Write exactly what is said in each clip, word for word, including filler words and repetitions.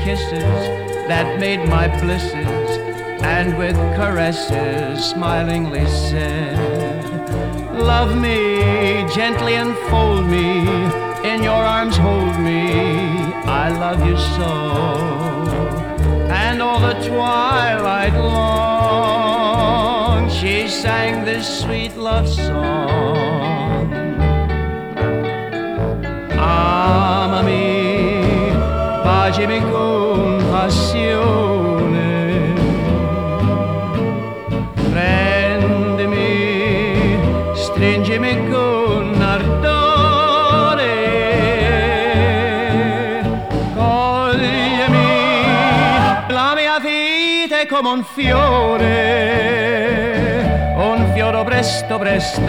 kisses that made my blisses, and with caresses smilingly said, love me, gently enfold me, in your arms hold me, I love you so. And all the twilight long she sang this sweet love song. Amami, bacimi con passione, prendimi, stringimi con ardore, coglimi, la mia vita è come un fiore, un fiore presto, presto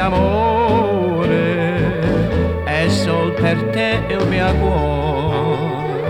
amore, è sol per te il mio cuore.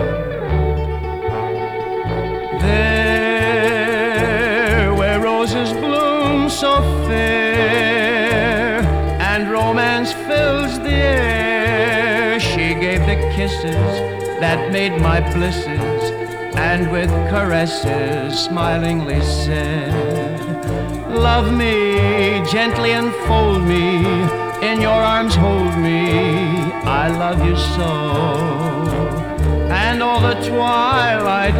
There where roses bloom so fair and romance fills the air, she gave the kisses that made my blisses, and with caresses smilingly said, love me, gently enfold me, in your arms hold me, I love you so. And all the twilight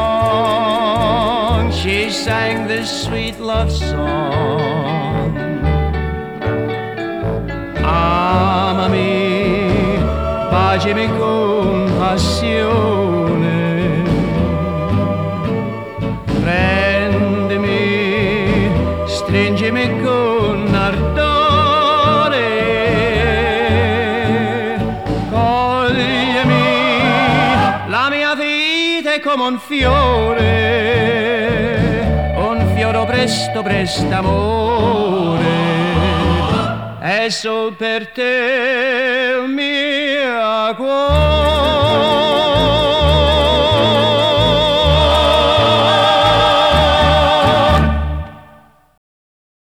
long she sang this sweet love song. Amami, bacimi con passione, prendimi, stringimi con ardore, coglimi, la mia vita è come un fiore, un fiore presto, presto amore, è sol per te